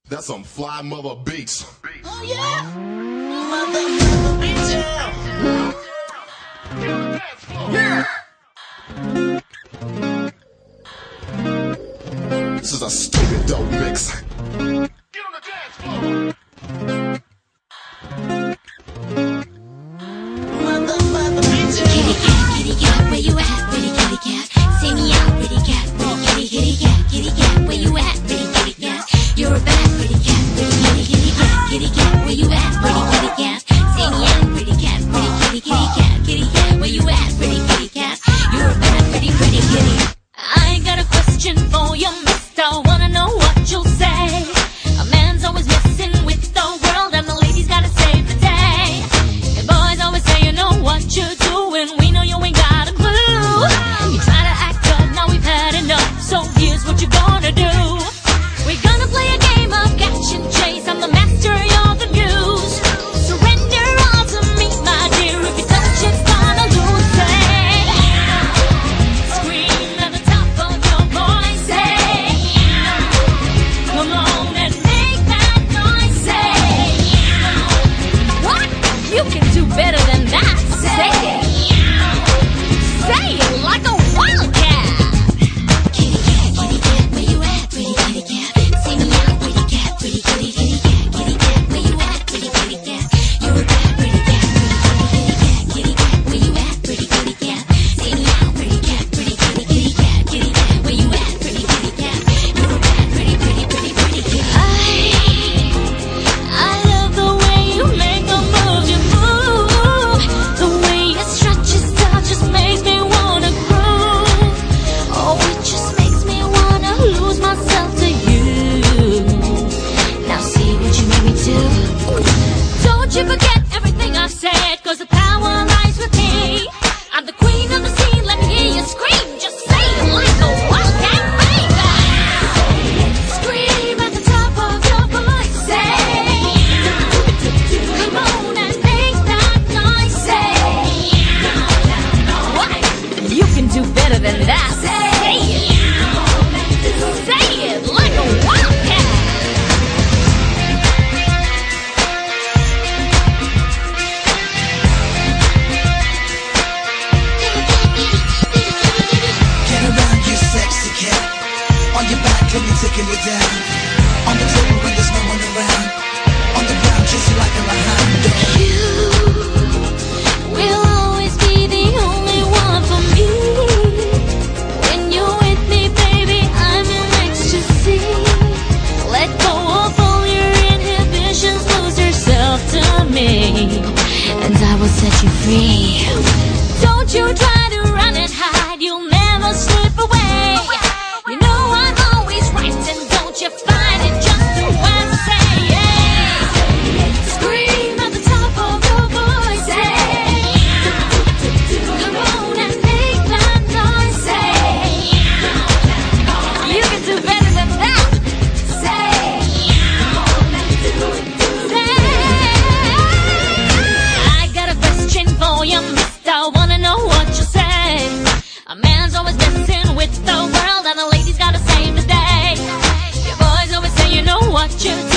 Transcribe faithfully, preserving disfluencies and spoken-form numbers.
That's some fly mother beats. Oh yeah, mother mother beats, yeah. This is a stupid dope mix. Get on the dance floor. Mother mother beats, yeah. Kitty cat, kitty cat, where you at? Pretty kitty cat, see me out, pretty cat, pretty kitty, kitty cat, kitty cat, where you at? Pretty kitty cat, you're a bad pretty cat, pretty kitty, kitty cat, kitty cat, where you at? Pretty kitty cat, see me out, pretty cat, pretty kitty, kitty cat, kitty cat, where you at? Pretty kitty cat, you're a bad pretty, pretty kitty. I got a question for you, mister. I wanna know what you'll say. A man's always messing with the world, and the ladies gotta save the day. And boys always say you know what you're doing. We know you ain't got a clue. You try to act up, now we've had enough. So here's what you're gonna do. We're gonna play a game of catch and chase. I'm the master, you're the muse. Surrender all to me, my dear. If you touch, it's gonna lose. Say, scream at the top of your voice. Say, come on and make that noise. Say, what? You can do better than that. Say it. Say it like a wildcat. Kitty cat, kitty cat, where you at? Pretty kitty cat, see me out. Pretty cat, pretty kitty, kitty cat, kitty cat, where you at? Pretty kitty cat, you're a bad pretty cat, pretty kitty, kitty cat, kitty cat, where you at? Pretty kitty cat, see me out. Pretty cat, pretty kitty, kitty cat, kitty cat, where you at? Pretty kitty cat, you're a bad pretty, pretty, pretty, pretty kitty. I, I love the way you make the moves you move. The way you stretch yourself just makes me wanna groove. Oh, it just makes me wanna lose myself to you. Now see what you made me do. Don't you forget everything I've said, 'cause the power lies with me. I'm the queen of the scene, let me hear you scream. Just say it like a wildcat, baby. Scream at the top of your voice. Say, come on and make that noise. Say, what? You can do better than that. Say it. Say it like a wildcat. Get around, you sexy cat. On your back, let me taking you down. On the table when there's no one around. On the ground, just like a hound. You will always be the only one for me. When you're with me, baby, I'm in ecstasy. Let go of all your inhibitions, lose yourself to me, and I will set you free. Don't you try to run and hide, you'll never slip away. You know I'm always right, and don't you find it just to when I say yeah. Scream at the top of your voice. Say, come on and make that noise. Say, you can do better than that. Say, I got a question for you, mister. I wanna know what you say. A man's always messing with the world, and the ladies gotta save the day. Your boys always say you know what you do.